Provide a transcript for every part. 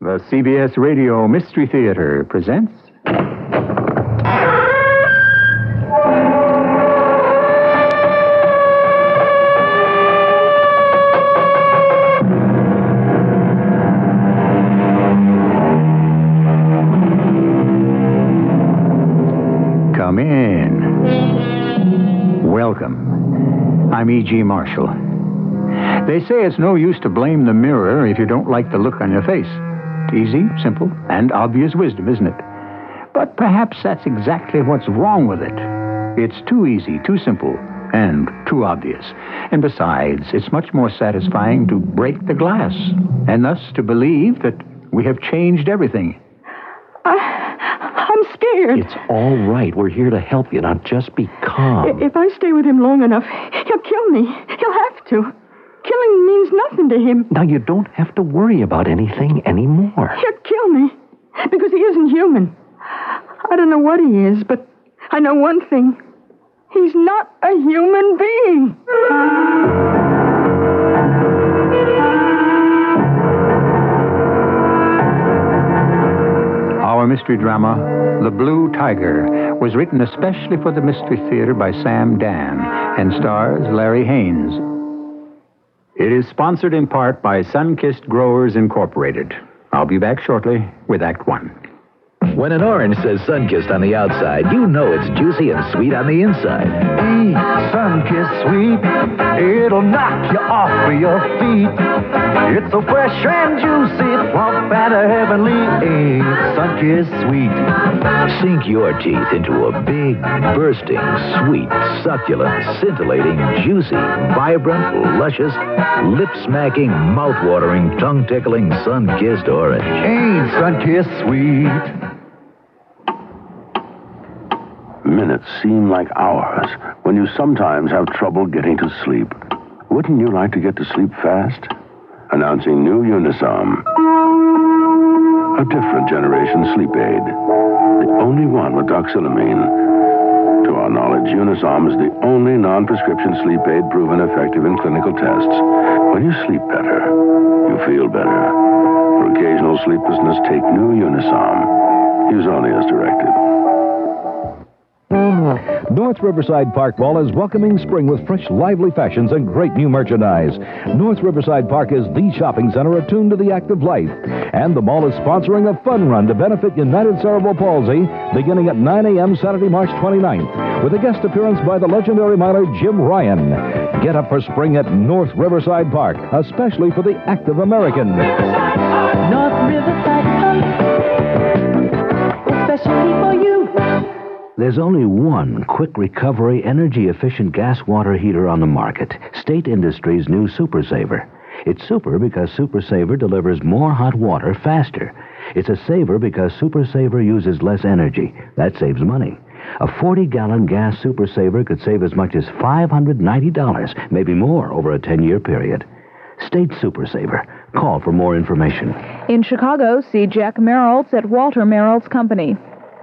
The CBS Radio Mystery Theater presents... Come in. Welcome. I'm E.G. Marshall. They say it's no use to blame the mirror if you don't like the look on your face. Easy, simple, and obvious wisdom, isn't it? But perhaps that's exactly what's wrong with it. It's too easy, too simple, and too obvious. And besides, it's much more satisfying to break the glass, and thus to believe that we have changed everything. I'm scared. It's all right. We're here to help you. Now, just be calm. If I stay with him long enough, he'll kill me. He'll have to. Killing means nothing to him. Now, you don't have to worry about anything anymore. He'll kill me because he isn't human. I don't know what he is, but I know one thing. He's not a human being. Our mystery drama, The Blue Tiger, was written especially for the Mystery Theater by Sam Dan and stars Larry Haynes. It is sponsored in part by Sunkist Growers Incorporated. I'll be back shortly with Act One. When an orange says Sunkist on the outside, you know it's juicy and sweet on the inside. Eat Sunkist sweet, it'll knock you off of your feet. It's so fresh and juicy, plump and heavenly. Eat Sunkist sweet. Sink your teeth into a big, bursting, sweet, succulent, scintillating, juicy, vibrant, luscious, lip-smacking, mouth-watering, tongue-tickling Sunkist orange. Ain't Sunkist sweet. Minutes seem like hours when you sometimes have trouble getting to sleep. Wouldn't you like to get to sleep fast? Announcing new Unisom. A different generation sleep aid. The only one with doxylamine. To our knowledge, Unisom is the only non-prescription sleep aid proven effective in clinical tests. When you sleep better, you feel better. For occasional sleeplessness, take new Unisom. Use only as directed. North Riverside Park Mall is welcoming spring with fresh, lively fashions and great new merchandise. North Riverside Park is the shopping center attuned to the active life. And the mall is sponsoring a fun run to benefit United Cerebral Palsy beginning at 9 a.m. Saturday, March 29th, with a guest appearance by the legendary miler Jim Ryan. Get up for spring at North Riverside Park, especially for the active American. North Riverside Park, especially for you. There's only one quick recovery, energy-efficient gas water heater on the market, State Industries' new Super Saver. It's super because Super Saver delivers more hot water faster. It's a saver because Super Saver uses less energy. That saves money. A 40-gallon gas Super Saver could save as much as $590, maybe more, over a 10-year period. State Super Saver. Call for more information. In Chicago, see Jack Merrills at Walter Merrills Company.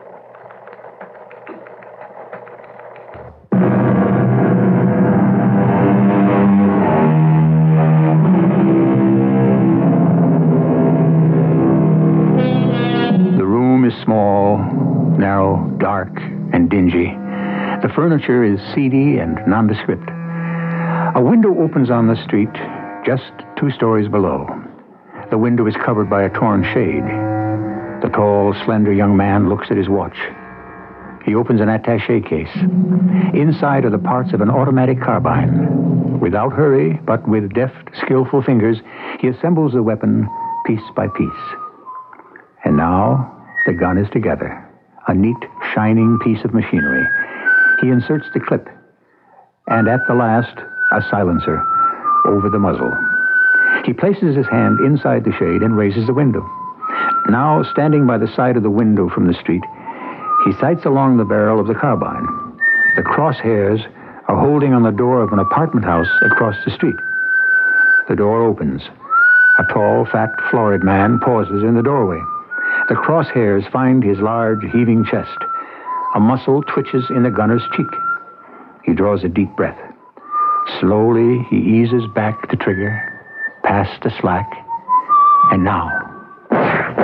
Small, narrow, dark, and dingy. The furniture is seedy and nondescript. A window opens on the street just 2 stories below. The window is covered by a torn shade. The tall, slender young man looks at his watch. He opens an attaché case. Inside are the parts of an automatic carbine. Without hurry, but with deft, skillful fingers, he assembles the weapon piece by piece. And now the gun is together, a neat, shining piece of machinery. He inserts the clip, and at the last, a silencer over the muzzle. He places his hand inside the shade and raises the window. Now, standing by the side of the window from the street, he sights along the barrel of the carbine. The crosshairs are holding on the door of an apartment house across the street. The door opens. A tall, fat, florid man pauses in the doorway. The crosshairs find his large, heaving chest. A muscle twitches in the gunner's cheek. He draws a deep breath. Slowly, he eases back the trigger, past the slack, and now...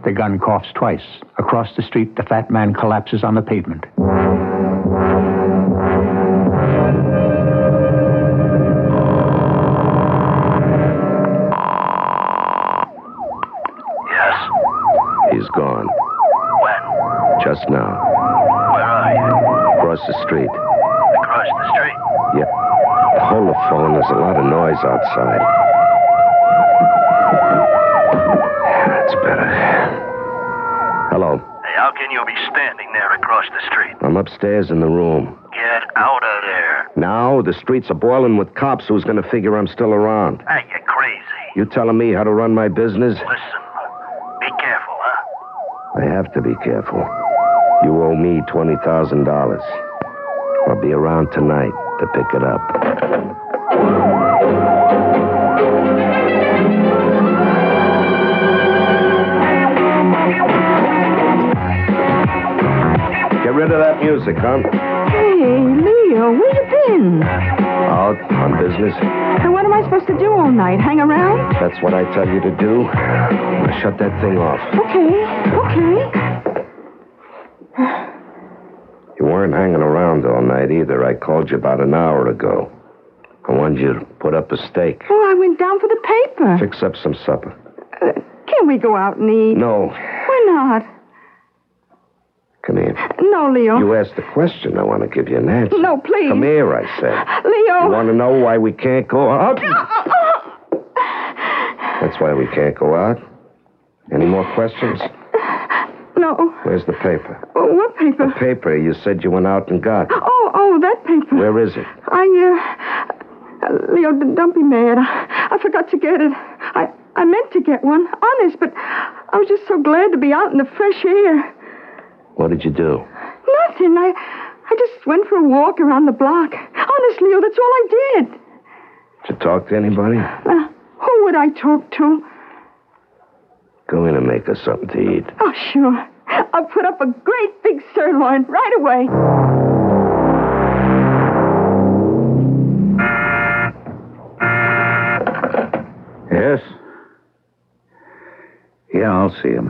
The gun coughs twice. Across the street, the fat man collapses on the pavement. Yes? He's gone. When? Just now. Where are you? Across the street. Across the street? Yeah. Hold the phone. There's a lot of noise outside. That's better. Hello. Hey, how can you be standing there across the street? I'm upstairs in the room. Get out of there. Now the streets are boiling with cops. Who's going to figure I'm still around? Hey, you're crazy. You telling me how to run my business? Listen, be careful, huh? I have to be careful. You owe me $20,000. I'll be around tonight to pick it up. Get rid of that music, huh? Hey, Leo, where you been? Out on business. And what am I supposed to do all night? Hang around? That's what I tell you to do. Now shut that thing off. Okay. You weren't hanging around all night either. I called you about an hour ago. I wanted you to put up a steak. Oh, I went down for the paper. Fix up some supper. Can't we go out and eat? No. Why not? Come here. No, Leo. You asked a question. I want to give you an answer. No, please. Come here, I said. Leo. You want to know why we can't go out? That's why we can't go out. Any more questions? No. Where's the paper? What paper? The paper you said you went out and got. Oh, that paper. Where is it? Leo, don't be mad. I forgot to get it. I meant to get one, honest, but I was just so glad to be out in the fresh air. What did you do? Nothing. I just went for a walk around the block. Honest, Leo, that's all I did. Did you talk to anybody? Who would I talk to? Go in and make us something to eat. Oh, sure. I'll put up a great big sirloin right away. Yes? Yeah, I'll see him.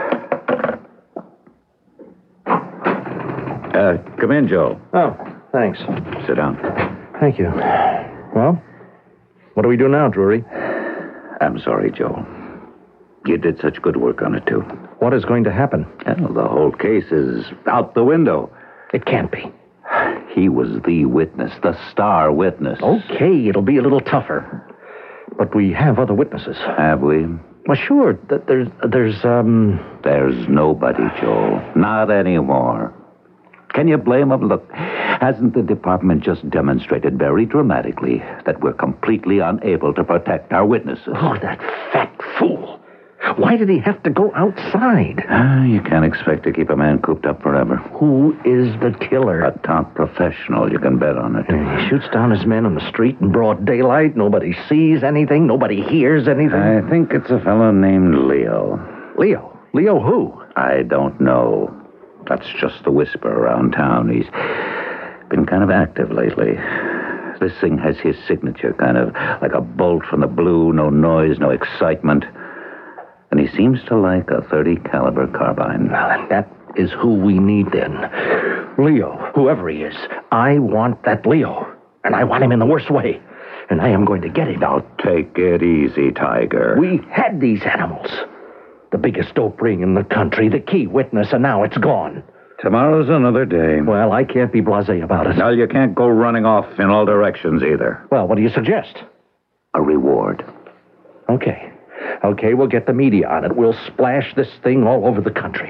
Come in, Joe. Oh, thanks. Sit down. Thank you. Well, what do we do now, Drury? I'm sorry, Joe. You did such good work on it, too. What is going to happen? Well, the whole case is out the window. It can't be. He was the witness, the star witness. Okay, it'll be a little tougher. But we have other witnesses. Have we? Well, sure. There's nobody, Joe. Not anymore. Can you blame him? Look, hasn't the department just demonstrated very dramatically that we're completely unable to protect our witnesses? Oh, that fat fool. Why did he have to go outside? You can't expect to keep a man cooped up forever. Who is the killer? A top professional, you can bet on it. He shoots down his men on the street in broad daylight. Nobody sees anything. Nobody hears anything. I think it's a fellow named Leo. Leo? Leo who? I don't know. That's just the whisper around town. He's been kind of active lately. This thing has his signature, kind of like a bolt from the blue, no noise, no excitement. And he seems to like a .30 caliber carbine. Well, that is who we need then. Leo, whoever he is, I want that Leo. And I want him in the worst way. And I am going to get him. Now, take it easy, Tiger. We had these animals. The biggest dope ring in the country, the key witness, and now it's gone. Tomorrow's another day. Well, I can't be blasé about it. No, you can't go running off in all directions either. Well, what do you suggest? A reward. Okay, we'll get the media on it. We'll splash this thing all over the country.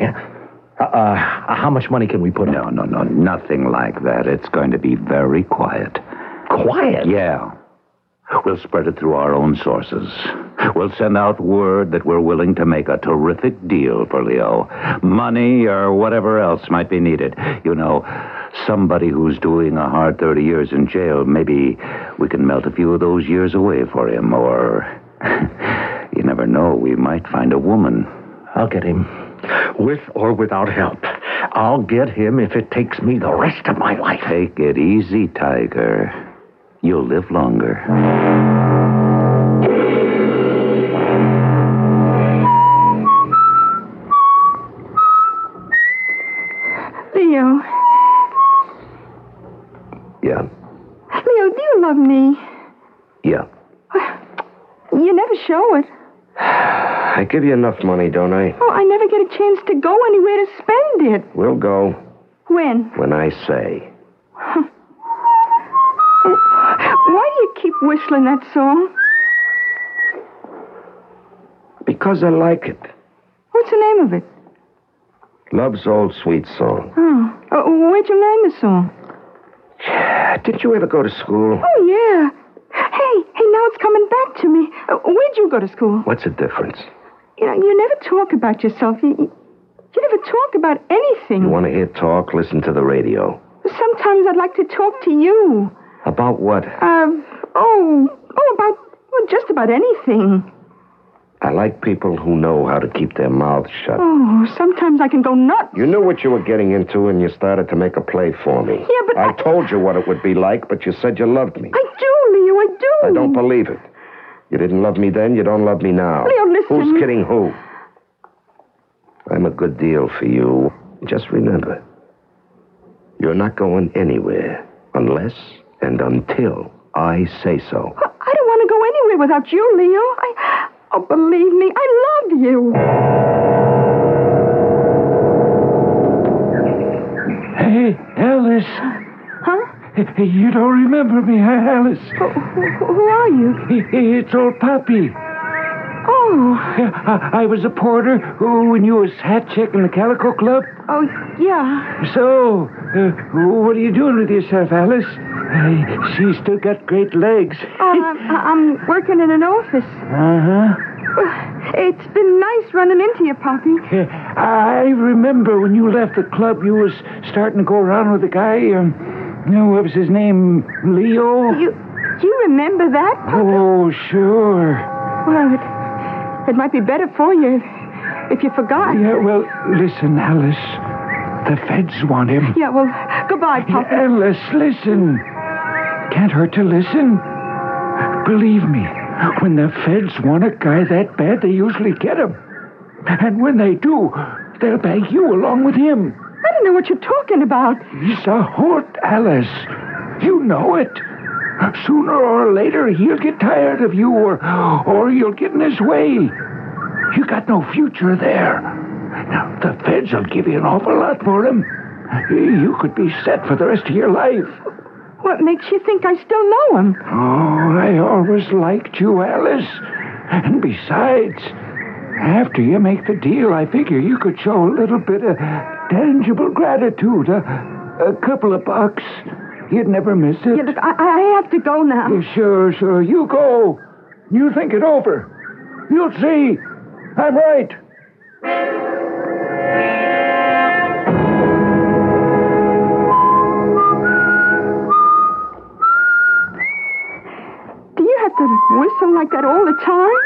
How much money can we put in? No, nothing like that. It's going to be very quiet. Quiet? Yeah. We'll spread it through our own sources. We'll send out word that we're willing to make a terrific deal for Leo. Money or whatever else might be needed. You know, somebody who's doing a hard 30 years in jail, maybe we can melt a few of those years away for him. Or, you never know, we might find a woman. I'll get him. With or without help. I'll get him if it takes me the rest of my life. Take it easy, Tiger. You'll live longer. I give you enough money, don't I? Oh, I never get a chance to go anywhere to spend it. We'll go When? when I say. Why do you keep whistling that song? Because I like it. What's the name of it? Love's Old Sweet Song. Where'd you learn the song? Did you ever go to school? Oh, yeah. Hey, now it's coming back to me. Where'd you go to school? What's the difference? You know, you never talk about yourself. You never talk about anything. You want to hear talk? Listen to the radio. Sometimes I'd like to talk to you. About what? About just about anything. I like people who know how to keep their mouths shut. Oh, sometimes I can go nuts. You knew what you were getting into and you started to make a play for me. Yeah, but I told you what it would be like, but you said you loved me. I do, Leo, I do. I don't believe it. You didn't love me then, you don't love me now. Leo, listen. Who's kidding who? I'm a good deal for you. Just remember, you're not going anywhere unless and until I say so. I don't want to go anywhere without you, Leo. Oh, believe me, I love you. Hey, Alice. Huh? Hey, you don't remember me, huh, Alice? Who are you? It's old Pappy. Oh. I was a porter when you was hat checking the Calico Club. Oh, yeah. So, what are you doing with yourself, Alice? She's still got great legs. I'm working in an office. Uh-huh. It's been nice running into you, Poppy. I remember when you left the club, you was starting to go around with a guy, what was his name? Leo? Do you remember that, Poppy? Oh, sure. Well, it might be better for you if you forgot. Yeah, well, listen, Alice. The feds want him. Yeah, well, goodbye, Poppy. Alice, listen. Can't hurt to listen. Believe me, when the feds want a guy that bad, they usually get him. And when they do, they'll bag you along with him. I don't know what you're talking about. He's a hoot, Alice. You know it. Sooner or later, he'll get tired of you, or you'll get in his way. You got no future there. Now, the feds will give you an awful lot for him. You could be set for the rest of your life. What makes you think I still know him? Oh, I always liked you, Alice. And besides, after you make the deal, I figure you could show a little bit of tangible gratitude. A couple of bucks. You'd never miss it. Yeah, look, I have to go now. Yeah, sure. You go. You think it over. You'll see. I'm right. Do you have to whistle like that all the time?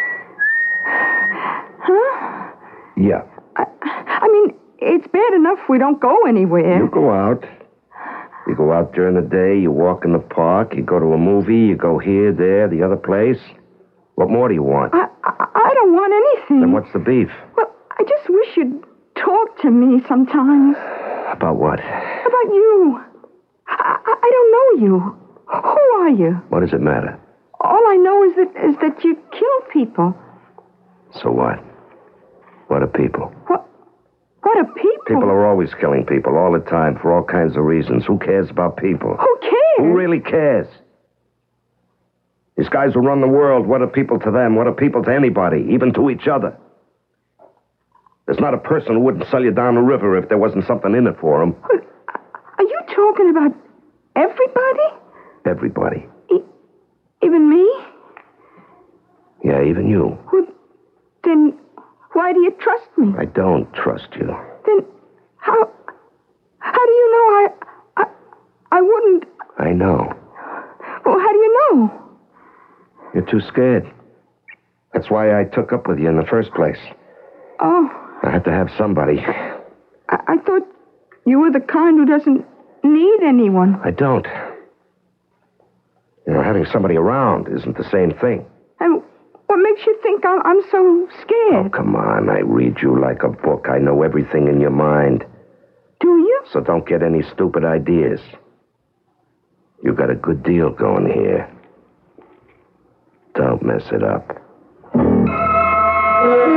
Huh? Yeah. I mean, it's bad enough we don't go anywhere. You go out. You go out during the day, you walk in the park, you go to a movie, you go here, there, the other place. What more do you want? I don't want anything. Then what's the beef? Well, I just wish you'd talk to me sometimes. About what? About you. I don't know you. Who are you? What does it matter? All I know is that you kill people. So what? What are people? What are people? People are always killing people all the time for all kinds of reasons. Who cares about people? Who cares? Who really cares? These guys who run the world, what are people to them? What are people to anybody, even to each other? There's not a person who wouldn't sell you down the river if there wasn't something in it for them. Are you talking about everybody? Everybody. Even me? Yeah, even you. Well, then why do you trust me? I don't trust you. Then how do you know I wouldn't? I know. Well, how do you know? You're too scared. That's why I took up with you in the first place. Oh. I had to have somebody. I thought you were the kind who doesn't need anyone. I don't. You know, having somebody around isn't the same thing. And what makes you think I'm so scared? Oh, come on. I read you like a book. I know everything in your mind. Do you? So don't get any stupid ideas. You got a good deal going here. Don't mess it up.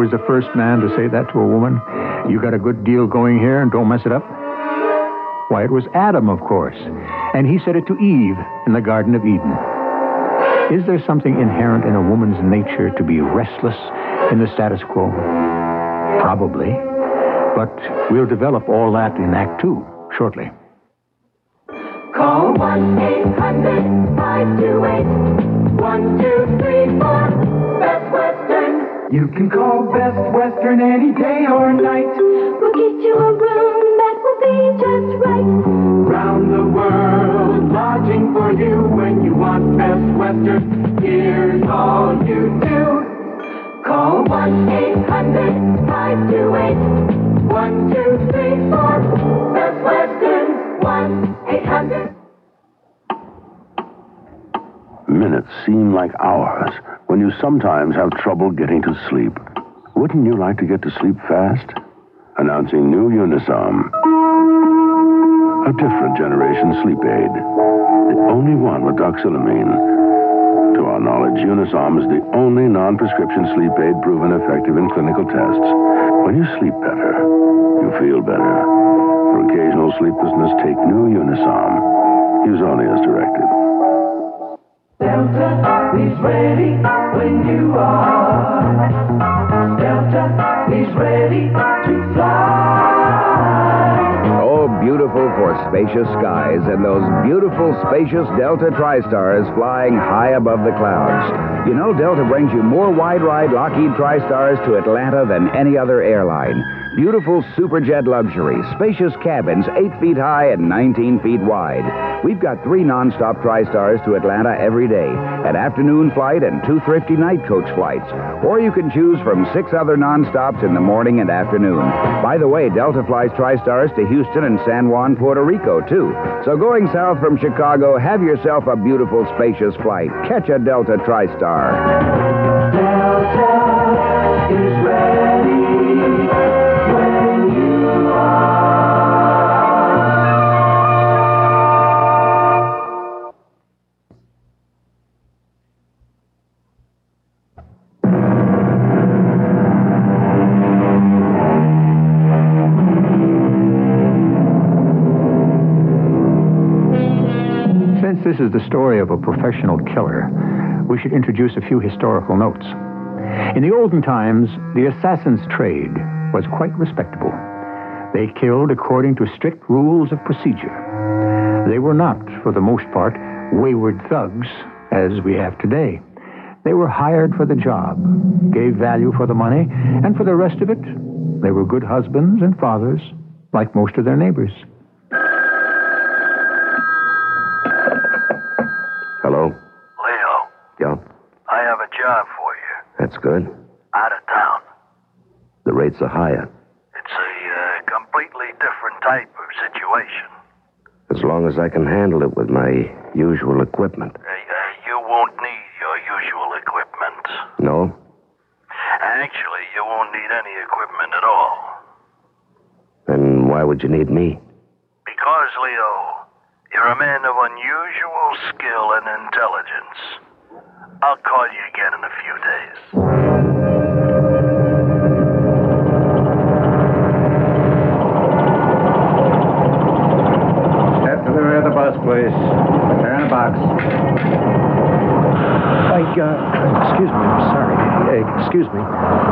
was the first man to say that to a woman? You got a good deal going here and don't mess it up? Why, it was Adam, of course. And he said it to Eve in the Garden of Eden. Is there something inherent in a woman's nature to be restless in the status quo? Probably. But we'll develop all that in Act Two shortly. Call 1-800-528-1234. Best Western. You can call Best Western any day or night. We'll get you a room that will be just right. Round the world, lodging for you when you want Best Western. Here's all you do. Call 1-800-528-1234. Best Western. 1-800. Minutes seem like hours when you sometimes have trouble getting to sleep. Wouldn't you like to get to sleep fast? Announcing new Unisom. A different generation sleep aid. The only one with doxylamine. To our knowledge, Unisom is the only non-prescription sleep aid proven effective in clinical tests. When you sleep better, you feel better. For occasional sleeplessness, take new Unisom. Use only as directed. Delta is ready when you are. Delta is ready to fly. Oh, beautiful for spacious skies and those beautiful, spacious Delta TriStars flying high above the clouds. You know, Delta brings you more wide-ride Lockheed TriStars to Atlanta than any other airline. Beautiful superjet luxury, spacious cabins 8 feet high and 19 feet wide. We've got 3 non-stop TriStars to Atlanta every day, an afternoon flight and 2 thrifty night coach flights. Or you can choose from 6 other non-stops in the morning and afternoon. By the way, Delta flies TriStars to Houston and San Juan, Puerto Rico, too. So going south from Chicago, have yourself a beautiful, spacious flight. Catch a Delta TriStar. Delta is ready when you are. Since this is the story of a professional killer, we should introduce a few historical notes. In the olden times, the assassin's trade was quite respectable. They killed according to strict rules of procedure. They were not, for the most part, wayward thugs, as we have today. They were hired for the job, gave value for the money, and for the rest of it, they were good husbands and fathers, like most of their neighbors. Hello? Leo, Yeah? I have a job for you. That's good. Out of town. The rates are higher. It's a completely different type of situation. As long as I can handle it with my usual equipment. You won't need your usual equipment. No? Actually, you won't need any equipment at all. Then why would you need me? Because, Leo, you're a man of unusual skill and intelligence. I'll call you again in a few days. Step to the rear of the bus, please. They're in a box. Excuse me, I'm sorry. Excuse me.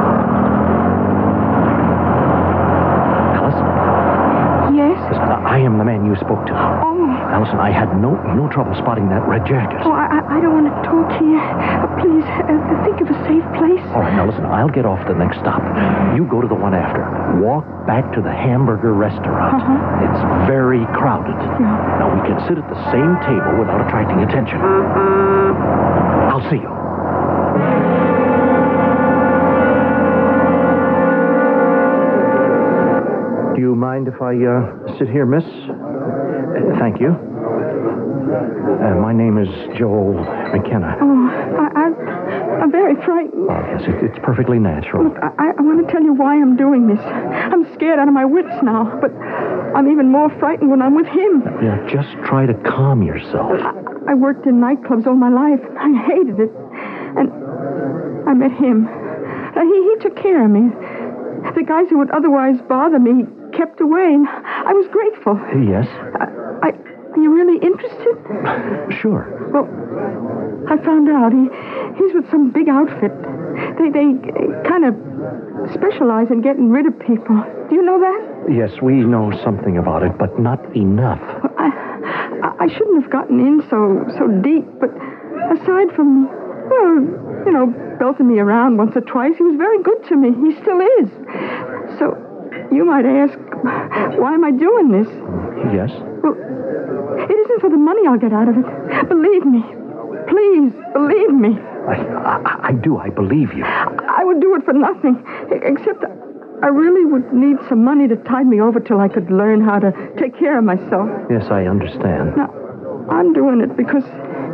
Alice? Yes? Listen, I am the man you spoke to. Oh. Now, listen, I had no trouble spotting that red jacket. Oh, I don't want to talk here. Please, think of a safe place. All right, now listen, I'll get off the next stop. You go to the one after. Walk back to the hamburger restaurant. Uh-huh. It's very crowded. Yeah. Now, we can sit at the same table without attracting attention. I'll see you. Do you mind if I sit here, miss? Thank you. My name is Joel McKenna. Oh, I'm very frightened. Oh, yes, it's perfectly natural. Look, I want to tell you why I'm doing this. I'm scared out of my wits now, but I'm even more frightened when I'm with him. Yeah, just try to calm yourself. I worked in nightclubs all my life. I hated it. And I met him. He took care of me. The guys who would otherwise bother me kept away, and I was grateful. Yes? Are you really interested? Sure. Well, I found out he's with some big outfit. They kind of specialize in getting rid of people. Do you know that? Yes, we know something about it, but not enough. I shouldn't have gotten in so deep, but aside from, belting me around once or twice, he was very good to me. He still is. So, you might ask, why am I doing this? Yes? Well, it isn't for the money I'll get out of it. Believe me. Please, believe me. I do. I believe you. I would do it for nothing, except I really would need some money to tide me over till I could learn how to take care of myself. Yes, I understand. Now, I'm doing it because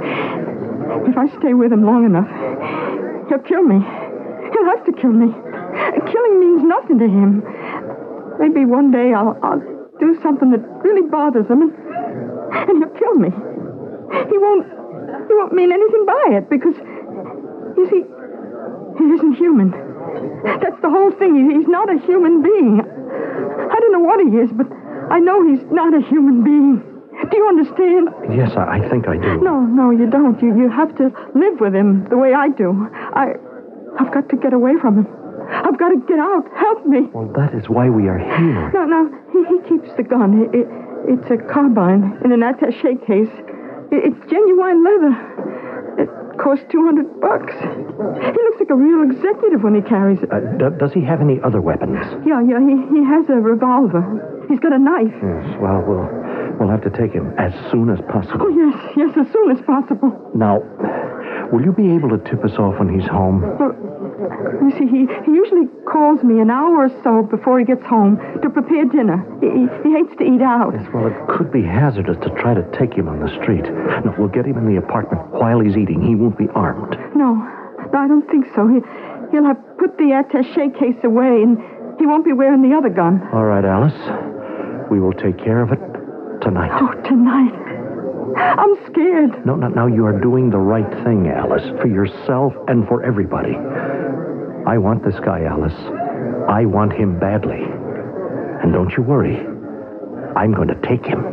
if I stay with him long enough, he'll kill me. He'll have to kill me. Killing means nothing to him. Maybe one day I'll do something that really bothers him, and he'll kill me. He won't mean anything by it because, you see, he isn't human. That's the whole thing. He's not a human being. I don't know what he is, but I know he's not a human being. Do you understand? Yes, I think I do. No, you don't. You have to live with him the way I do. I've got to get away from him. I've got to get out. Help me. Well, that is why we are here. No, he keeps the gun. It's a carbine in an attaché case. It's genuine leather. It costs $200. He looks like a real executive when he carries it. Does he have any other weapons? Yeah, he has a revolver. He's got a knife. Yes, well, we'll have to take him as soon as possible. Oh, yes, as soon as possible. Now, will you be able to tip us off when he's home? Well, you see, he usually calls me an hour or so before he gets home to prepare dinner. He hates to eat out. Yes, well, it could be hazardous to try to take him on the street. No, we'll get him in the apartment while he's eating. He won't be armed. No, I don't think so. He'll have put the attaché case away, and he won't be wearing the other gun. All right, Alice. We will take care of it tonight. Oh, tonight. I'm scared. No, now you are doing the right thing, Alice, for yourself and for everybody. I want this guy, Alice. I want him badly. And don't you worry. I'm going to take him.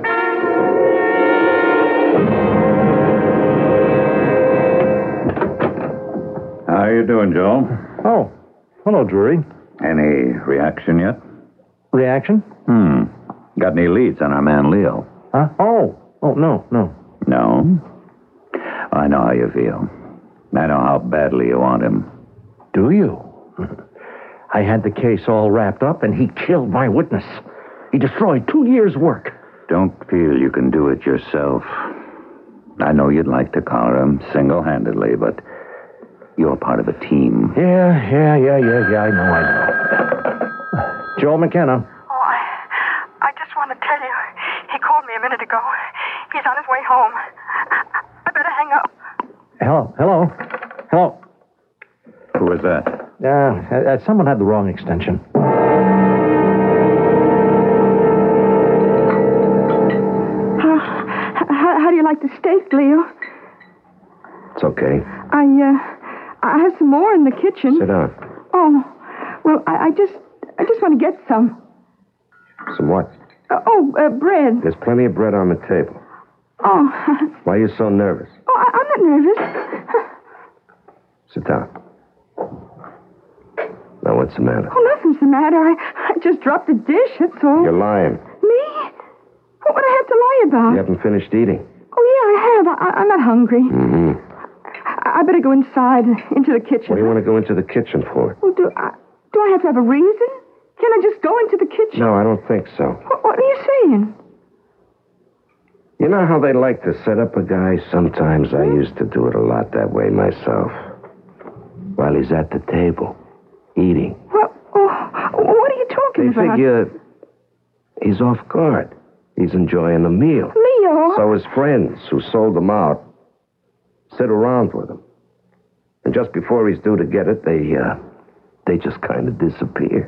How you doing, Joe? Oh, hello, Drury. Any reaction yet? Reaction? Got any leads on our man Leo? Huh? Oh, no. No? I know how you feel. I know how badly you want him. Do you? I had the case all wrapped up, and he killed my witness. He destroyed 2 years' work. Don't feel you can do it yourself. I know you'd like to collar him single-handedly, but you're part of a team. Yeah, I know. Joe McKenna. I just want to tell you, he called me a minute ago. He's on his way home. I better hang up. Hello. Who was that? Someone had the wrong extension. How do you like the steak, Leo? It's okay. I have some more in the kitchen. Sit down. Oh, well, I just want to get some. Some what? Bread. There's plenty of bread on the table. Oh. Why are you so nervous? Oh, I'm not nervous. Sit down. Now, what's the matter? Oh, nothing's the matter. I just dropped a dish, that's all. You're lying. Me? What would I have to lie about? You haven't finished eating. Oh, yeah, I have. I'm not hungry. Mm-hmm. I better go inside, into the kitchen. What do you want to go into the kitchen for? Well, do I have to have a reason? Can I just go into the kitchen? No, I don't think so. What are you saying? You know how they like to set up a guy? Sometimes I used to do it a lot that way myself. While he's at the table, eating. Well, what are you talking about? They figure he's off guard. He's enjoying the meal. Leo! So his friends who sold him out sit around with him. And just before he's due to get it, they just kind of disappear.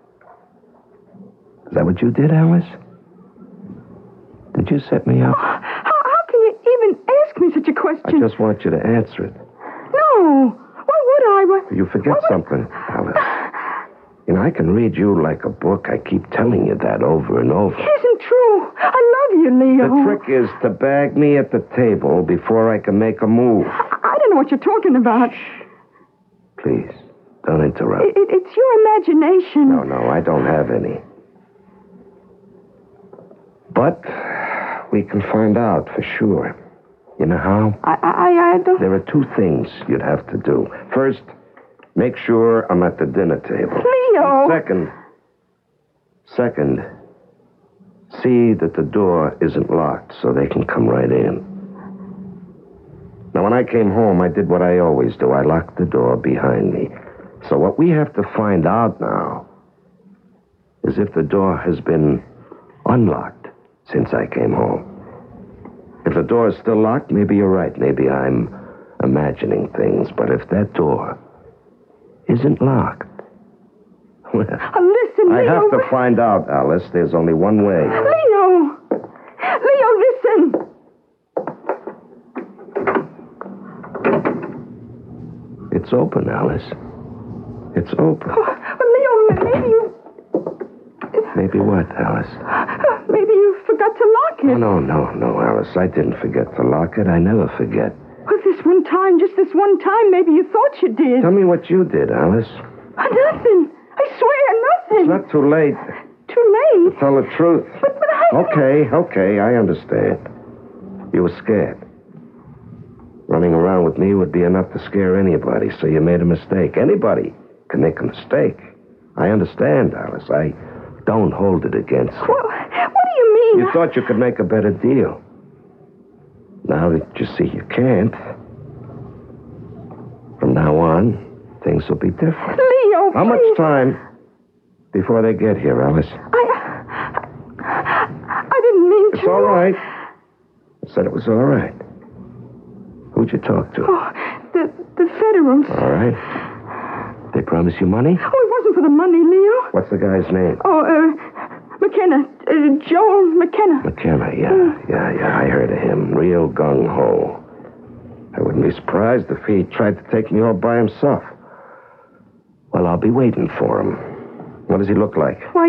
Is that what you did, Alice? Did you set me up? How can you even ask me such a question? I just want you to answer it. No. Why would I? You forget something, Alice. You know, I can read you like a book. I keep telling you that over and over. It isn't true. I love you, Leo. The trick is to bag me at the table before I can make a move. I don't know what you're talking about. Please, don't interrupt. It's your imagination. No, I don't have any. But we can find out for sure. You know how? I don't... There are two things you'd have to do. First, make sure I'm at the dinner table. Leo! And second, see that the door isn't locked so they can come right in. Now, when I came home, I did what I always do. I locked the door behind me. So what we have to find out now is if the door has been unlocked since I came home. If the door is still locked, maybe you're right. Maybe I'm imagining things. But if that door isn't locked, well, listen, Leo. I have to find out, Alice. There's only one way. Leo! Leo, listen! It's open, Alice. It's open. Leo, maybe you... Maybe what, Alice? Maybe you forgot to lock it. No, Alice. I didn't forget to lock it. I never forget. Well, just this one time, maybe you thought you did. Tell me what you did, Alice. Nothing. I swear, nothing. It's not too late. Too late? To tell the truth. But I... Okay, I understand. You were scared. Running around with me would be enough to scare anybody, so you made a mistake. Anybody can make a mistake. I understand, Alice. I don't hold it against you. Well, what do you mean? You thought you could make a better deal. Now that you see you can't, from now on, things will be different. Leo, How much time before they get here, Alice? I didn't mean to. It's all right. I said it was all right. Who'd you talk to? Oh, the Federals. All right. They promised you money? Oh, it wasn't for the money, Leo. What's the guy's name? Oh, McKenna. Joel McKenna. McKenna, yeah. I heard of him. Real gung-ho. I wouldn't be surprised if he tried to take me all by himself. Well, I'll be waiting for him. What does he look like? Why,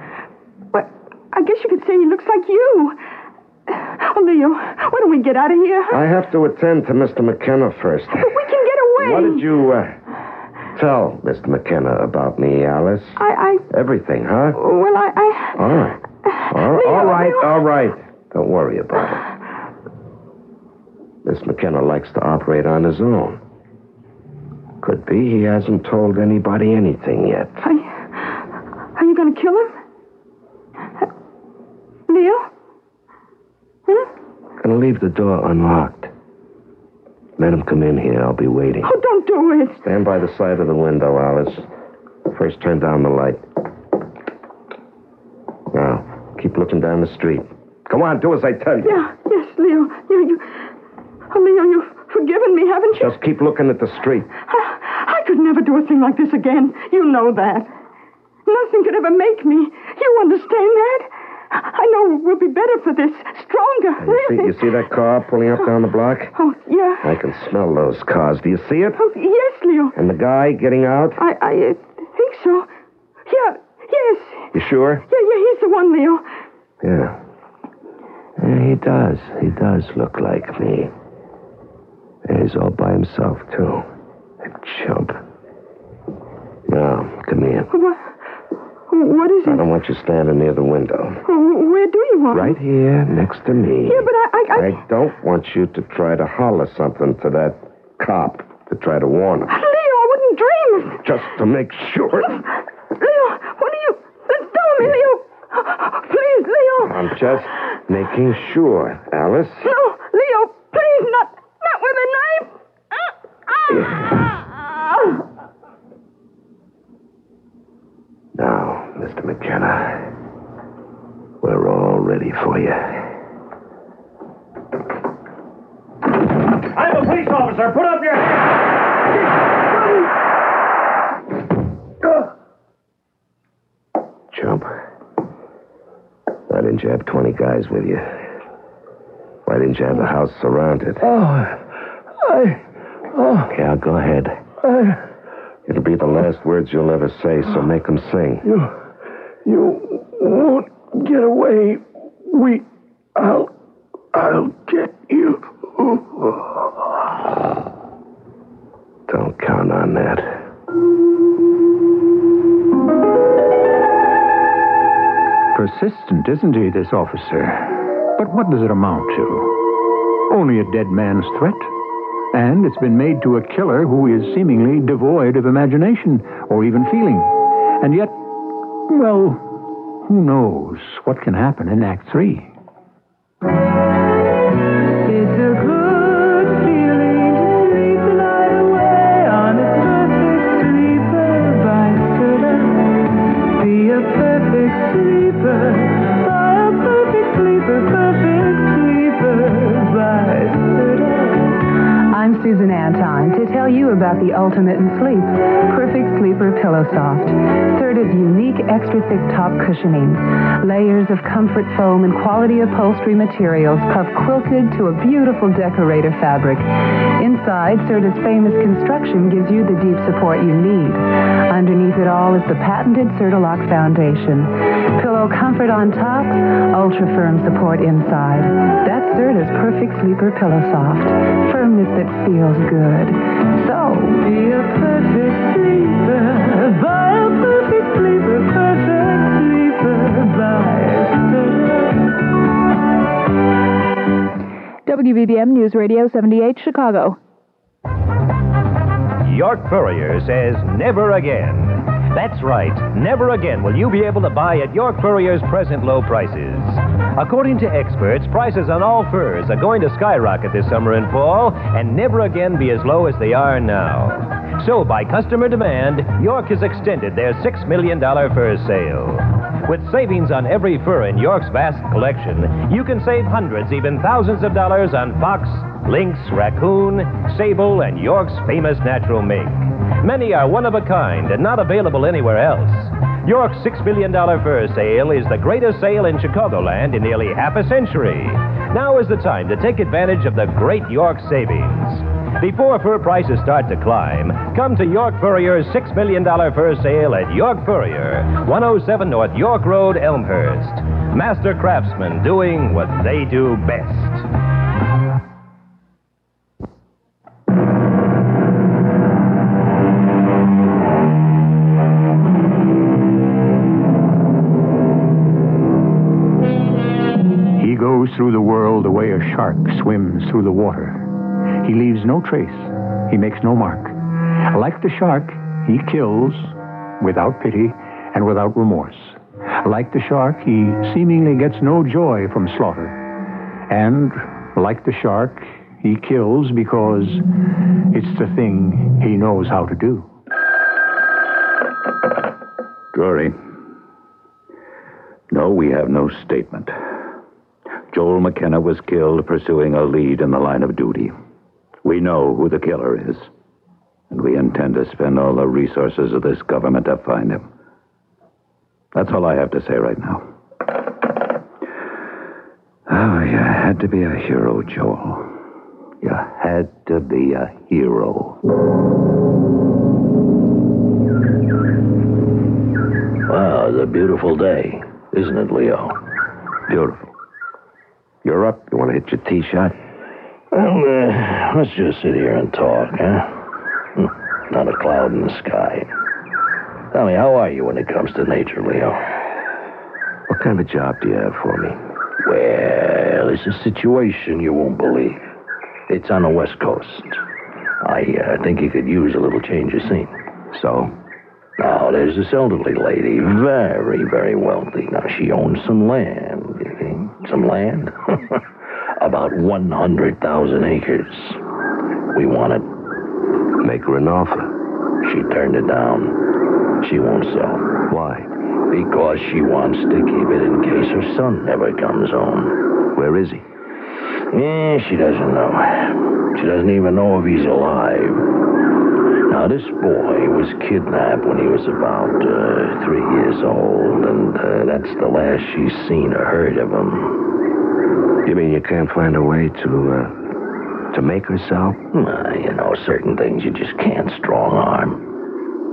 I guess you could say he looks like you. Oh, Leo, why don't we get out of here? I have to attend to Mr. McKenna first. But we can get away. What did you tell Mr. McKenna about me, Alice? Everything, huh? Well, All right. All right. Don't worry about it. Miss McKenna likes to operate on his own. Could be he hasn't told anybody anything yet. Are you going to kill him? Leo? Gonna leave the door unlocked. Let him come in here. I'll be waiting. Oh, don't do it. Stand by the side of the window, Alice. First, turn down the light. Now, keep looking down the street. Come on, do as I tell you. Yes, Leo. Leo, you've forgiven me, haven't you? Just keep looking at the street. I could never do a thing like this again. You know that. Nothing could ever make me. You understand that? I know we'll be better for this. Stronger, really. You see that car pulling up down the block? Oh, yeah. I can smell those cars. Do you see it? Oh, yes, Leo. And the guy getting out? I think so. Yeah, yes. You sure? Yeah, he's the one, Leo. Yeah, he does. He does look like me. And he's all by himself, too. That chump. Now, come here. What is it? I don't want you standing near the window. Where do you want? Right here, next to me. Yeah, but I don't want you to try to holler something to that cop to try to warn him. Leo, I wouldn't dream. Just to make sure. Leo, what are you... Tell me, Leo. Please, Leo. I'm just making sure, Alice. No, Leo, please, not with a knife. Now, Mr. McKenna, we're all ready for you. I'm a police officer. Put up your Chump. Why didn't you have 20 guys with you? Why didn't you have the house surrounded? Yeah, go ahead. It'll be the last words you'll ever say, so make them sing. You won't get away. I'll get you. Don't count on that. Persistent, isn't he, this officer? But what does it amount to? Only a dead man's threat. And it's been made to a killer who is seemingly devoid of imagination or even feeling. And yet, well, who knows what can happen in Act 3? It's a good feeling to sleep the night away on a perfect sleeper by Serta. Be a perfect sleeper by a perfect sleeper by Serta. I'm Susan Anton to tell you about the ultimate in sleep, Perfect Sleeper Pillow Soft. Serta's unique extra thick top cushioning, layers of comfort foam and quality upholstery materials puff quilted to a beautiful decorator fabric. Inside, Serta's famous construction gives you the deep support you need. Underneath it all is the patented Serta-Lock foundation. Pillow comfort on top, ultra firm support inside. That's Serta's Perfect Sleeper Pillow Soft. Firmness that feels good. So, be a perfect sleeper by a perfect sleeper by Serta. WBBM News Radio 78 Chicago. York Furrier says never again. That's right, never again will you be able to buy at York Furrier's present low prices. According to experts, prices on all furs are going to skyrocket this summer and fall and never again be as low as they are now. So, by customer demand, York has extended their $6 million fur sale. With savings on every fur in York's vast collection, you can save hundreds, even thousands of dollars on fox, lynx, raccoon, sable, and York's famous natural mink. Many are one of a kind and not available anywhere else. York's $6 million fur sale is the greatest sale in Chicagoland in nearly half a century. Now is the time to take advantage of the great York savings. Before fur prices start to climb, come to York Furrier's $6 million fur sale at York Furrier, 107 North York Road, Elmhurst. Master craftsmen doing what they do best. He goes through the world the way a shark swims through the water. He leaves no trace. He makes no mark. Like the shark, he kills without pity and without remorse. Like the shark, he seemingly gets no joy from slaughter. And like the shark, he kills because it's the thing he knows how to do. Drury. No, we have no statement. Joel McKenna was killed pursuing a lead in the line of duty. We know who the killer is, and we intend to spend all the resources of this government to find him. That's all I have to say right now. Oh, you had to be a hero, Joel. You had to be a hero. Wow, it's a beautiful day, isn't it, Leo? Beautiful. You're up. You want to hit your tee shot? Well, let's just sit here and talk, huh? Not a cloud in the sky. Tell me, how are you when it comes to nature, Leo? What kind of a job do you have for me? Well, it's a situation you won't believe. It's on the West Coast. I think you could use a little change of scene. So? Now, there's this elderly lady, very, very wealthy. Now, she owns some land. Some land? About 100,000 acres. We want it. Make her an offer. She turned it down. She won't sell. Why? Because she wants to keep it in case her son never comes home. Where is he? She doesn't know. She doesn't even know if he's alive. Now, this boy was kidnapped when he was about 3 years old, and that's the last she's seen or heard of him. You mean you can't find a way to make her sell? You know, certain things you just can't strong arm.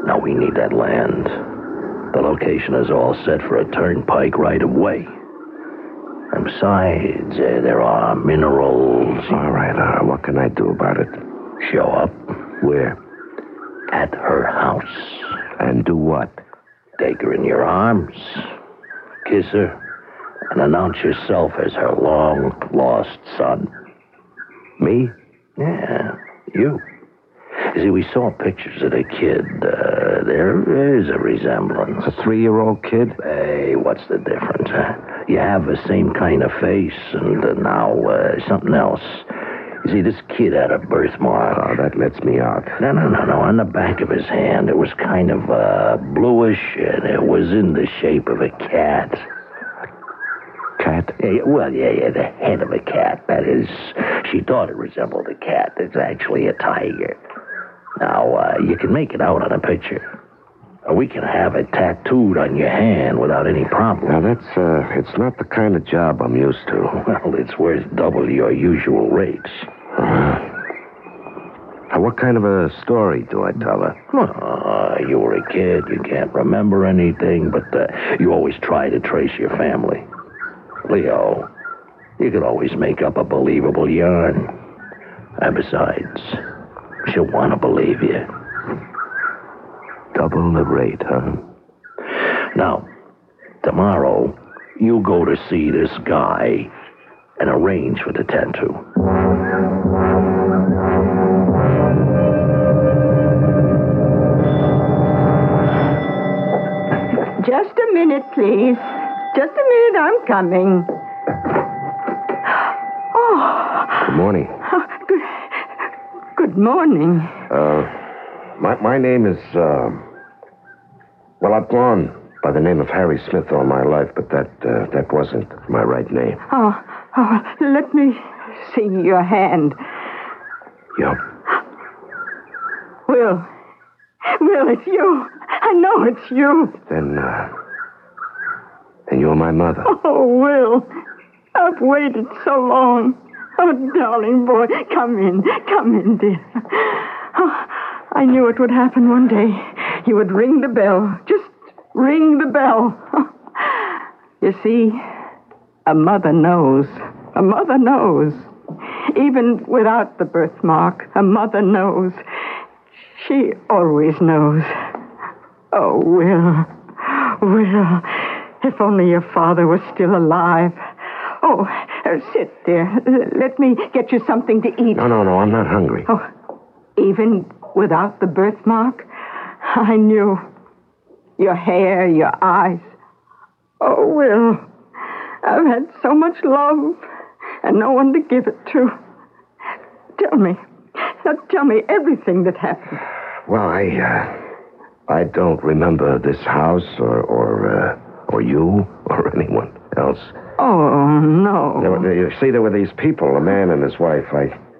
Now we need that land. The location is all set for a turnpike right of way. And besides, there are minerals. All right, what can I do about it? Show up. Where? At her house. And do what? Take her in your arms, kiss her, and announce yourself as her long-lost son. Me? Yeah, you. You see, we saw pictures of the kid. There is a resemblance. A 3-year-old kid? Hey, what's the difference, huh? You have the same kind of face, and now something else. You see, this kid had a birthmark. Oh, that lets me out. No. On the back of his hand, it was kind of bluish, and it was in the shape of a cat. Cat? Yeah, the head of a cat. That is, she thought it resembled a cat. It's actually a tiger. Now, you can make it out on a picture. Or we can have it tattooed on your hand without any problem. Now, it's not the kind of job I'm used to. Well, it's worth double your usual rates. Now, what kind of a story do I tell her? You were a kid, you can't remember anything, but you always try to trace your family. Leo, you can always make up a believable yarn. And besides, she'll want to believe you. Double the rate, huh? Now, tomorrow, you go to see this guy and arrange for the tattoo. Just a minute, please. Just a minute, I'm coming. Oh. Good morning. Good morning. My name is, well, I've gone by the name of Harry Smith all my life, but that wasn't my right name. Oh, let me see your hand. Yeah. Will, it's you. I know it's you. Then you're my mother. Oh, Will, I've waited so long. Oh, darling boy, come in, dear. Oh, I knew it would happen one day. You would ring the bell. Just ring the bell. You see, a mother knows. A mother knows. Even without the birthmark, a mother knows. She always knows. Oh, Will, if only your father was still alive. Oh, sit there. Let me get you something to eat. No, I'm not hungry. Oh, even without the birthmark, I knew. Your hair, your eyes. Oh, Will, I've had so much love and no one to give it to. Tell me everything that happened. Well, I don't remember this house or you or anyone else. Oh, no. You see, there were these people, a man and his wife.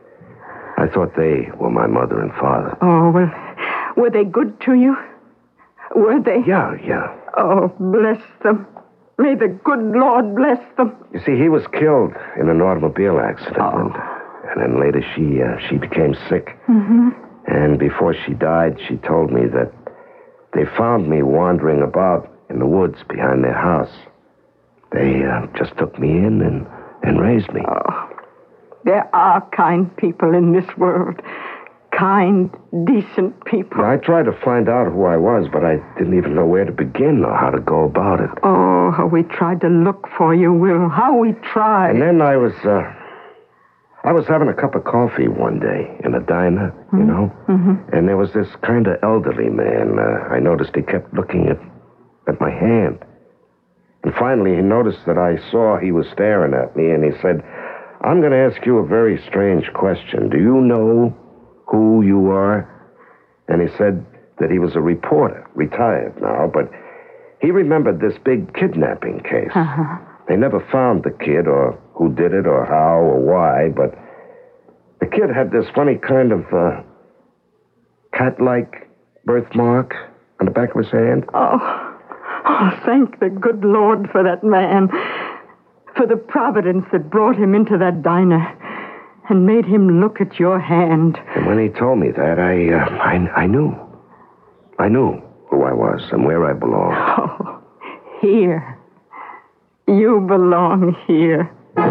I thought they were my mother and father. Oh, well, were they good to you? Were they? Yeah. Oh, bless them. May the good Lord bless them. You see, he was killed in an automobile accident. Oh. And then later she became sick. Mm-hmm. And before she died, she told me that they found me wandering about in the woods behind their house. They just took me in and raised me. Oh, there are kind people in this world. Kind, decent people. I tried to find out who I was, but I didn't even know where to begin or how to go about it. Oh, how we tried to look for you, Will. How we tried. And then I was having a cup of coffee one day in a diner, you know? Mm-hmm. And there was this kind of elderly man. I noticed he kept looking at my hand. And finally he noticed that I saw he was staring at me, and he said, "I'm going to ask you a very strange question. Do you know who you are?" And he said that he was a reporter, retired now, but he remembered this big kidnapping case. Uh-huh. They never found the kid or who did it or how or why, but the kid had this funny kind of cat-like birthmark on the back of his hand. Oh, thank the good Lord for that man, for the providence that brought him into that diner and made him look at your hand. And when he told me that, I knew. I knew who I was and where I belonged. Oh, here. You belong here.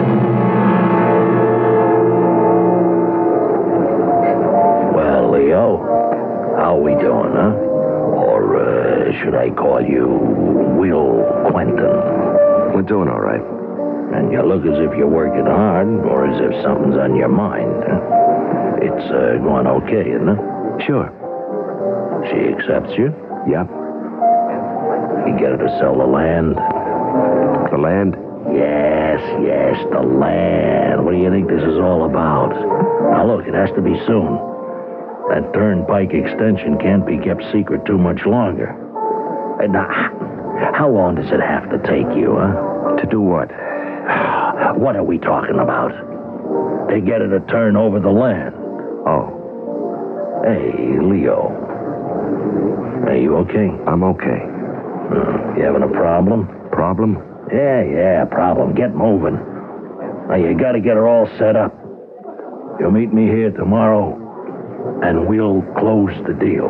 Well, Leo, how we doing, huh? Or should I call you Will Quentin? We're doing all right. And you look as if you're working hard, or as if something's on your mind. It's going okay, isn't it? Sure. She accepts you? Yep. You get her to sell the land? The land? Yes, the land. What do you think this is all about? Now, look, it has to be soon. That Turnpike extension can't be kept secret too much longer. And now, how long does it have to take you, huh? To do what? What are we talking about? To get her to turn over the land. Oh. Hey, Leo. Are you okay? I'm okay. You having a problem? Problem? Yeah, problem. Get moving. Now, you gotta get her all set up. You'll meet me here tomorrow, and we'll close the deal.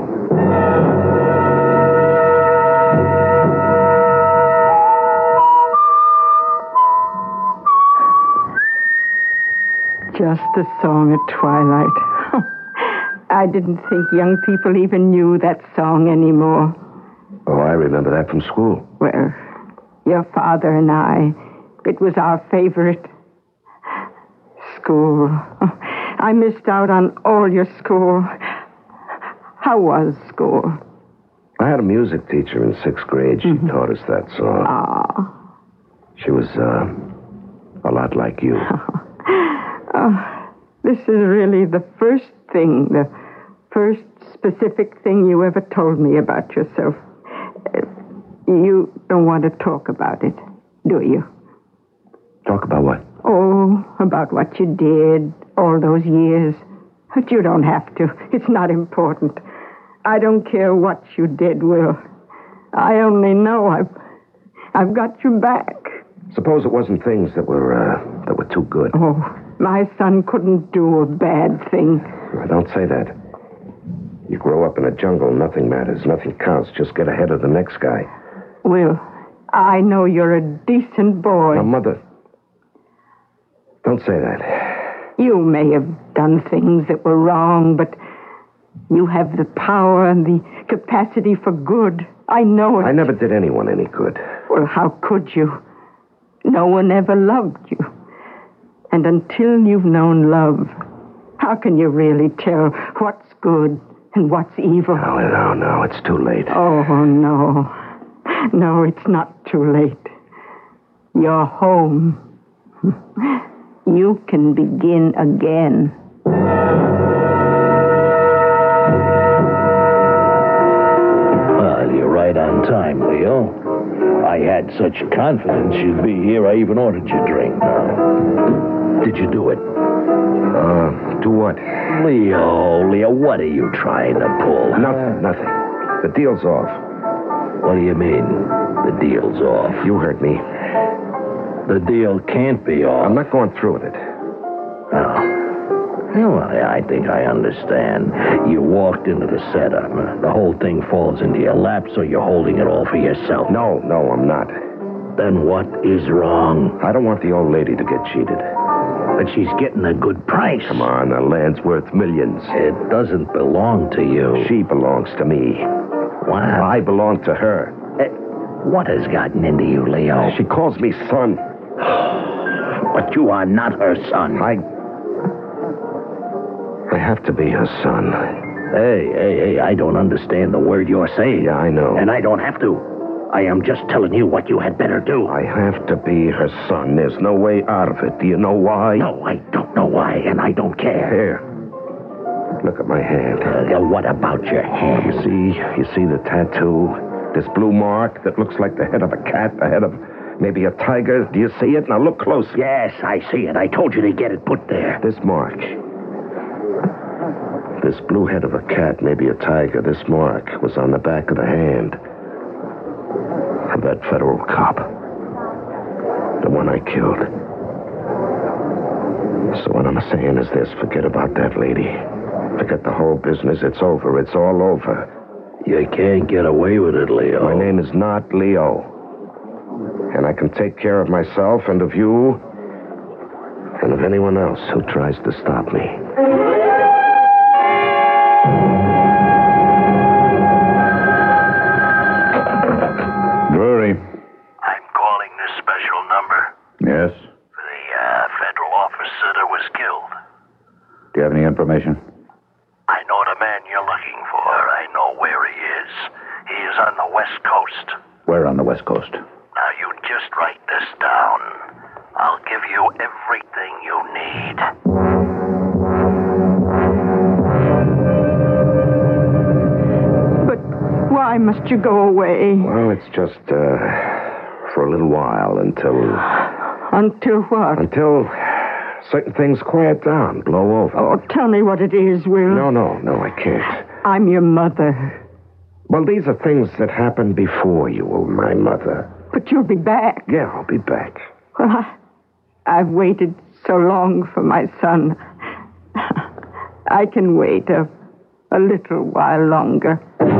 Just a song at twilight. I didn't think young people even knew that song anymore. Oh, I remember that from school. Well, your father and I, it was our favorite. School. I missed out on all your school. How was school? I had a music teacher in 6th grade. She taught us that song. Ah. She was a lot like you. Oh, this is really the first specific thing you ever told me about yourself. You don't want to talk about it, do you? Talk about what? Oh, about what you did all those years. But you don't have to. It's not important. I don't care what you did, Will. I only know I've got you back. Suppose it wasn't things that were too good. Oh, my son couldn't do a bad thing. Don't say that. You grow up in a jungle, nothing matters, nothing counts. Just get ahead of the next guy. Will, I know you're a decent boy. Now, Mother, don't say that. You may have done things that were wrong, but you have the power and the capacity for good. I know it. I never did anyone any good. Well, how could you? No one ever loved you. And until you've known love, how can you really tell what's good and what's evil? No, it's too late. Oh, no. No, it's not too late. You're home. You can begin again. Well, you're right on time, Leo. I had such confidence you'd be here, I even ordered you a drink. Did you do it? Do what? Leo, what are you trying to pull? Nothing. The deal's off. What do you mean, the deal's off? You heard me. The deal can't be off. I'm not going through with it. Oh. Well, I think I understand. You walked into the setup. The whole thing falls into your lap, so you're holding it all for yourself. No, I'm not. Then what is wrong? I don't want the old lady to get cheated. But she's getting a good price. Come on, the land's worth millions. It doesn't belong to you. She belongs to me. Wow. I belong to her. What has gotten into you, Leo? She calls me son. But you are not her son. I have to be her son. Hey, I don't understand the word you're saying. Yeah, I know. And I don't have to. I am just telling you what you had better do. I have to be her son. There's no way out of it. Do you know why? No, I don't know why, and I don't care. Here. Look at my hand. What about your hand? You see the tattoo? This blue mark that looks like the head of a cat, the head of maybe a tiger. Do you see it? Now look close. Yes, I see it. I told you to get it put there. This mark. This blue head of a cat, maybe a tiger. This mark was on the back of the hand of that federal cop. The one I killed. So what I'm saying is this. Forget about that lady. Forget the whole business. It's over. It's all over. You can't get away with it, Leo. My name is not Leo. And I can take care of myself and of you and of anyone else who tries to stop me. Drury. I'm calling this special number. Yes? The federal officer that was killed. Do you have any information? I know the man you're looking for. I know where he is. He is on the West Coast. Where on the West Coast? Now, you just write this down. I'll give you everything you need. But why must you go away? Well, it's just for a little while until... Until what? Until certain things quiet down, blow over. Oh, tell me what it is, Will. No, I can't. I'm your mother. Well, these are things that happened before you were my mother. But you'll be back. Yeah, I'll be back. Well, I've waited so long for my son. I can wait a little while longer.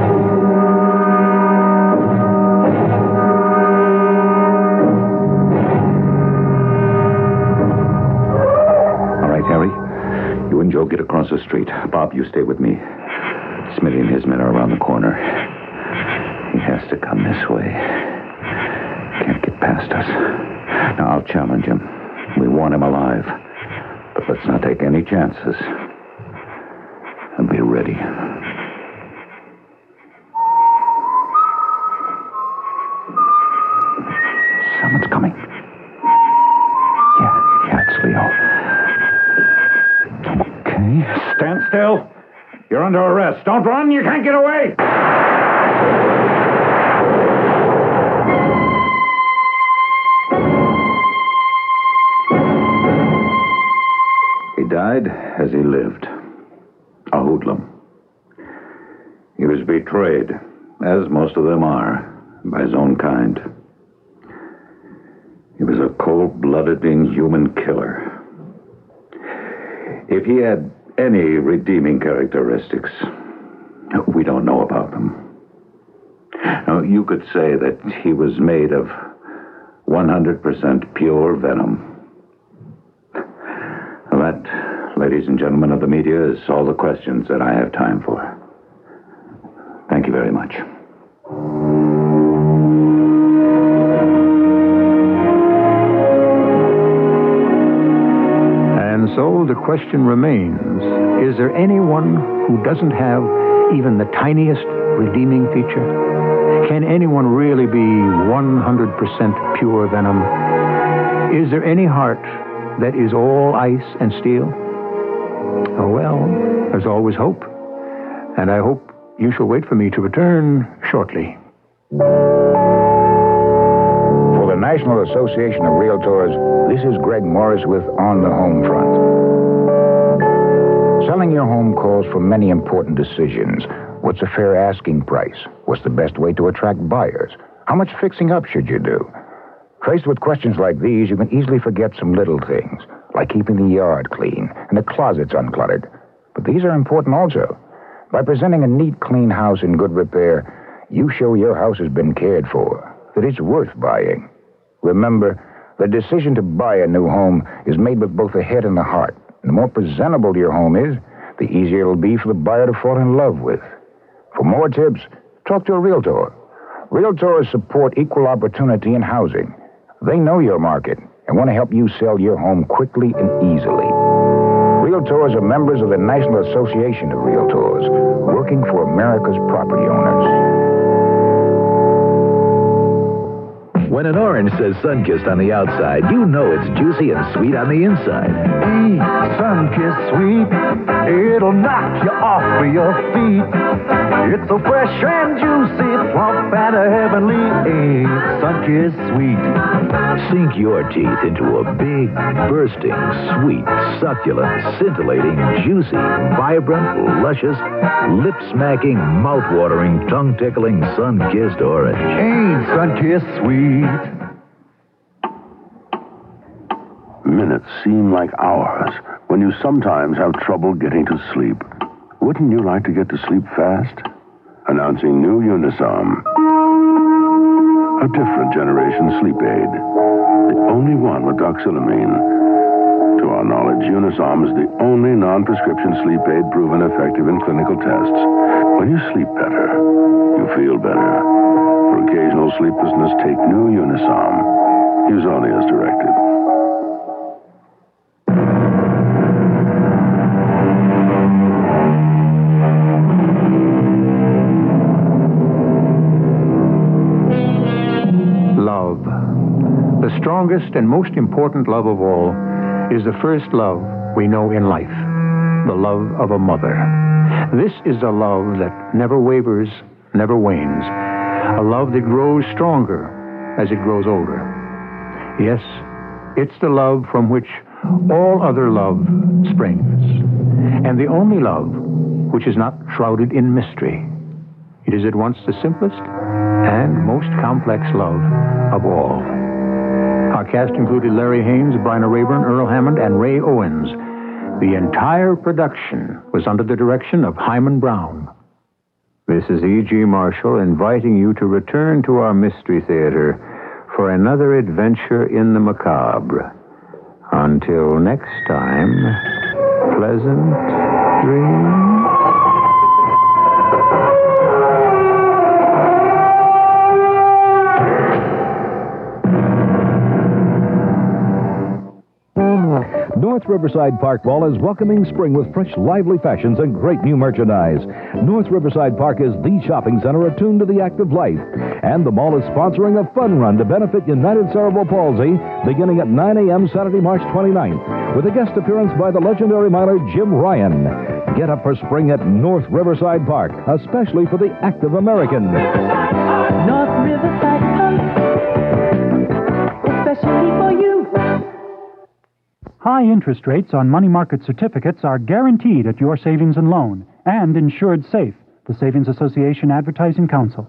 All right, Harry. You and Joe get across the street. Bob, you stay with me. Smitty and his men are around the corner. He has to come this way. Can't get past us. Now, I'll challenge him. We want him alive. But let's not take any chances. And be ready. Someone's coming. Yeah, it's Leo. Okay, stand still. You're under arrest. Don't run. You can't get away. He died as he lived. A hoodlum. He was betrayed, as most of them are, by his own kind. He was a cold-blooded, inhuman killer. If he had any redeeming characteristics, we don't know about them. Now, you could say that he was made of 100% pure venom. That, ladies and gentlemen of the media, is all the questions that I have time for. Thank you very much. And so the question remains, is there anyone who doesn't have even the tiniest redeeming feature? Can anyone really be 100% pure venom? Is there any heart that is all ice and steel? Oh, well, there's always hope. And I hope you shall wait for me to return shortly. For the National Association of Realtors, this is Greg Morris with On the Home Front. Selling your home calls for many important decisions. What's a fair asking price? What's the best way to attract buyers? How much fixing up should you do? Faced with questions like these, you can easily forget some little things, like keeping the yard clean and the closets uncluttered. But these are important also. By presenting a neat, clean house in good repair, you show your house has been cared for, that it's worth buying. Remember, the decision to buy a new home is made with both the head and the heart. And the more presentable your home is, the easier it'll be for the buyer to fall in love with. For more tips, talk to a realtor. Realtors support equal opportunity in housing. They know your market and want to help you sell your home quickly and easily. Realtors are members of the National Association of Realtors, working for America's property owners. When an orange says Sunkissed on the outside, you know it's juicy and sweet on the inside. Eat Sunkissed sweet, it'll knock you off of your feet. It's so fresh and juicy, plump and heavenly. Eat Sunkissed sweet. Sink your teeth into a big, bursting, sweet, succulent, scintillating, juicy, vibrant, luscious, lip-smacking, mouth-watering, tongue-tickling Sunkissed orange. Ain't Sunkissed sweet. Minutes seem like hours when you sometimes have trouble getting to sleep. Wouldn't you like to get to sleep fast? Announcing new Unisom. A different generation sleep aid. The only one with doxylamine. To our knowledge, Unisom is the only non-prescription sleep aid proven effective in clinical tests. When you sleep better, you feel better. For occasional sleeplessness, take new Unisom. Use only as directed. Love. The strongest and most important love of all is the first love we know in life, the love of a mother. This is a love that never wavers, never wanes, a love that grows stronger as it grows older. Yes, it's the love from which all other love springs, and the only love which is not shrouded in mystery. It is at once the simplest and most complex love of all. Our cast included Larry Haynes, Bryna Rayburn, Earl Hammond, and Ray Owens. The entire production was under the direction of Hyman Brown. This is E.G. Marshall inviting you to return to our Mystery Theater for another adventure in the macabre. Until next time, pleasant dreams. North Riverside Park Mall is welcoming spring with fresh, lively fashions and great new merchandise. North Riverside Park is the shopping center attuned to the active life. And the mall is sponsoring a fun run to benefit United Cerebral Palsy beginning at 9 a.m. Saturday, March 29th, with a guest appearance by the legendary miler Jim Ryan. Get up for spring at North Riverside Park, especially for the active American. North Riverside Park, especially for you. High interest rates on money market certificates are guaranteed at your savings and loan and insured safe. The Savings Association Advertising Council.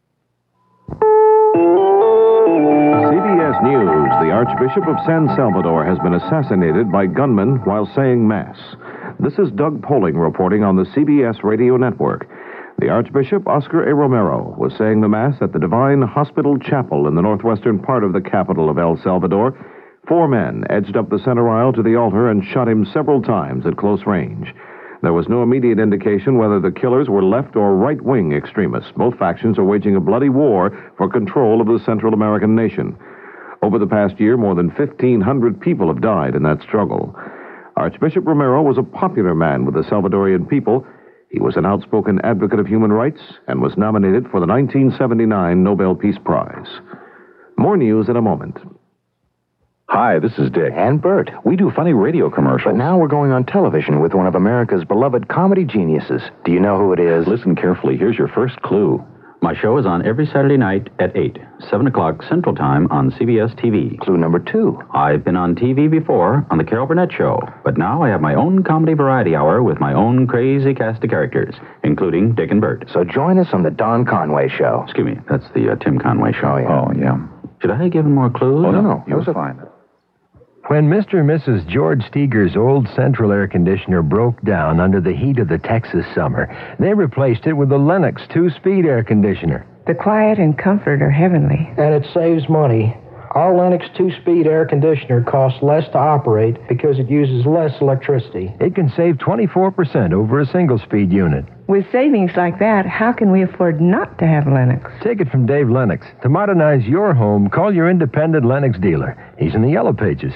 CBS News. The Archbishop of San Salvador has been assassinated by gunmen while saying Mass. This is Doug Poling reporting on the CBS radio network. The Archbishop, Oscar A. Romero, was saying the Mass at the Divine Hospital Chapel in the northwestern part of the capital of El Salvador. 4 men edged up the center aisle to the altar and shot him several times at close range. There was no immediate indication whether the killers were left or right-wing extremists. Both factions are waging a bloody war for control of the Central American nation. Over the past year, more than 1,500 people have died in that struggle. Archbishop Romero was a popular man with the Salvadorian people. He was an outspoken advocate of human rights and was nominated for the 1979 Nobel Peace Prize. More news in a moment. Hi, this is Dick. And Bert. We do funny radio commercials. But now we're going on television with one of America's beloved comedy geniuses. Do you know who it is? Listen carefully. Here's your first clue. My show is on every Saturday night at 8, 7 o'clock Central Time on CBS TV. Clue number 2. I've been on TV before on The Carol Burnett Show, but now I have my own comedy variety hour with my own crazy cast of characters, including Dick and Bert. So join us on The Don Conway Show. Excuse me, that's the Tim Conway Show. Oh, yeah. Should I have given more clues? Oh, no. You were fine. When Mr. and Mrs. George Steger's old central air conditioner broke down under the heat of the Texas summer, they replaced it with the Lennox 2-speed air conditioner. The quiet and comfort are heavenly. And it saves money. Our Lennox 2-speed air conditioner costs less to operate because it uses less electricity. It can save 24% over a single-speed unit. With savings like that, how can we afford not to have Lennox? Take it from Dave Lennox. To modernize your home, call your independent Lennox dealer. He's in the Yellow Pages.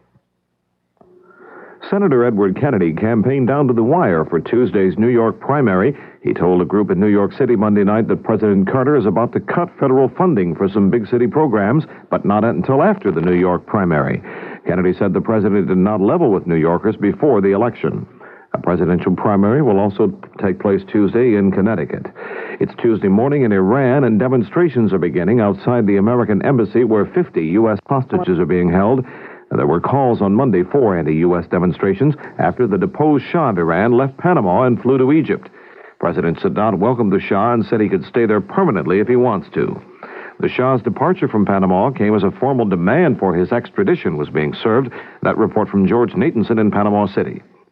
Senator Edward Kennedy campaigned down to the wire for Tuesday's New York primary. He told a group in New York City Monday night that President Carter is about to cut federal funding for some big city programs, but not until after the New York primary. Kennedy said the president did not level with New Yorkers before the election. A presidential primary will also take place Tuesday in Connecticut. It's Tuesday morning in Iran, and demonstrations are beginning outside the American embassy where 50 U.S. hostages are being held. There were calls on Monday for anti-U.S. demonstrations after the deposed Shah of Iran left Panama and flew to Egypt. President Sadat welcomed the Shah and said he could stay there permanently if he wants to. The Shah's departure from Panama came as a formal demand for his extradition was being served. That report from George Natanson in Panama City.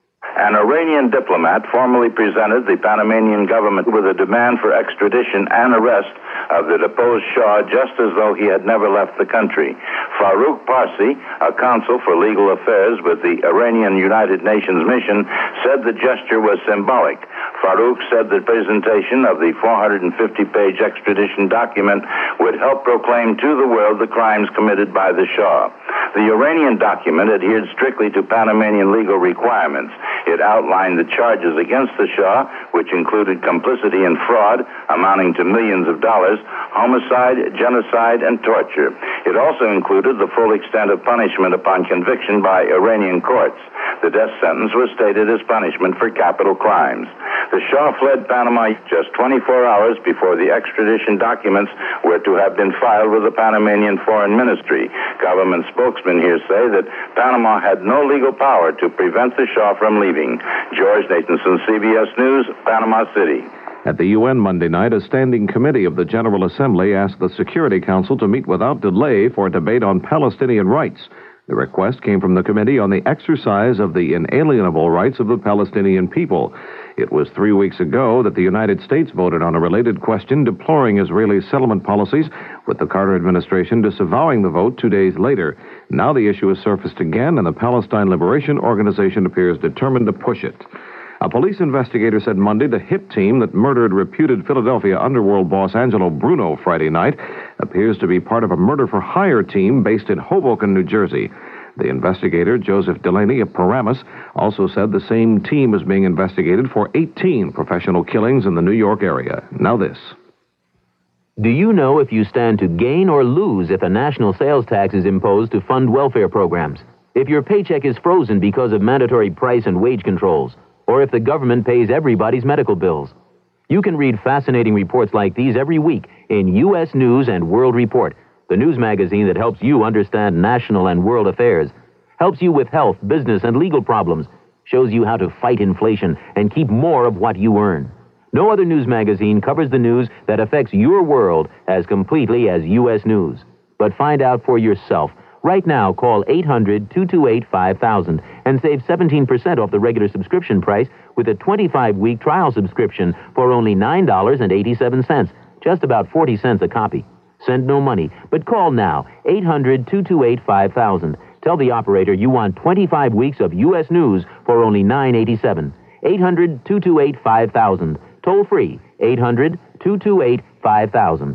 An Iranian diplomat formally presented the Panamanian government with a demand for extradition and arrest of the deposed Shah just as though he had never left the country. Farouk Parsi, a consul for legal affairs with the Iranian United Nations mission, said the gesture was symbolic. Farouk said the presentation of the 450-page extradition document would help proclaim to the world the crimes committed by the Shah. The Iranian document adhered strictly to Panamanian legal requirements. It outlined the charges against the Shah, which included complicity in fraud amounting to millions of dollars, homicide, genocide, and torture. It also included the full extent of punishment upon conviction by Iranian courts. The death sentence was stated as punishment for capital crimes. The Shah fled Panama just 24 hours before the extradition documents were to have been filed with the Panamanian Foreign Ministry. Government spokesmen here say that Panama had no legal power to prevent the Shah from leaving. George Nathanson, CBS News, Panama City. At the UN Monday night, a standing committee of the General Assembly asked the Security Council to meet without delay for a debate on Palestinian rights. The request came from the Committee on the Exercise of the Inalienable Rights of the Palestinian People. It was 3 weeks ago that the United States voted on a related question deploring Israeli settlement policies, with the Carter administration disavowing the vote 2 days later. Now the issue has surfaced again, and the Palestine Liberation Organization appears determined to push it. A police investigator said Monday the hit team that murdered reputed Philadelphia underworld boss Angelo Bruno Friday night appears to be part of a murder-for-hire team based in Hoboken, New Jersey. The investigator, Joseph Delaney of Paramus, also said the same team is being investigated for 18 professional killings in the New York area. Now this. Do you know if you stand to gain or lose if a national sales tax is imposed to fund welfare programs? If your paycheck is frozen because of mandatory price and wage controls? Or if the government pays everybody's medical bills? You can read fascinating reports like these every week in U.S. News and World Report, the news magazine that helps you understand national and world affairs, helps you with health, business, and legal problems, shows you how to fight inflation and keep more of what you earn. No other news magazine covers the news that affects your world as completely as U.S. News. But find out for yourself. Right now, call 800-228-5000 and save 17% off the regular subscription price with a 25-week trial subscription for only $9.87, just about 40 cents a copy. Send no money, but call now, 800-228-5000. Tell the operator you want 25 weeks of U.S. News for only $9.87. 800-228-5000. Toll free, 800-228-5000.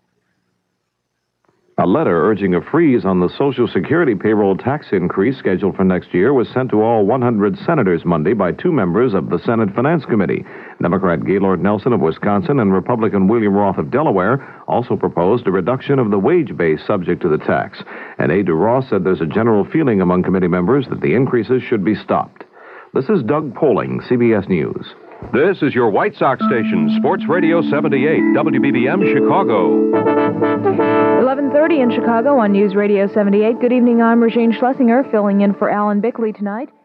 A letter urging a freeze on the Social Security payroll tax increase scheduled for next year was sent to all 100 senators Monday by two members of the Senate Finance Committee. Democrat Gaylord Nelson of Wisconsin and Republican William Roth of Delaware also proposed a reduction of the wage base subject to the tax. An aide to Roth said there's a general feeling among committee members that the increases should be stopped. This is Doug Poling, CBS News. This is your White Sox station, Sports Radio 78, WBBM Chicago. 11:30 in Chicago on News Radio 78. Good evening, I'm Regine Schlesinger, filling in for Alan Bickley tonight.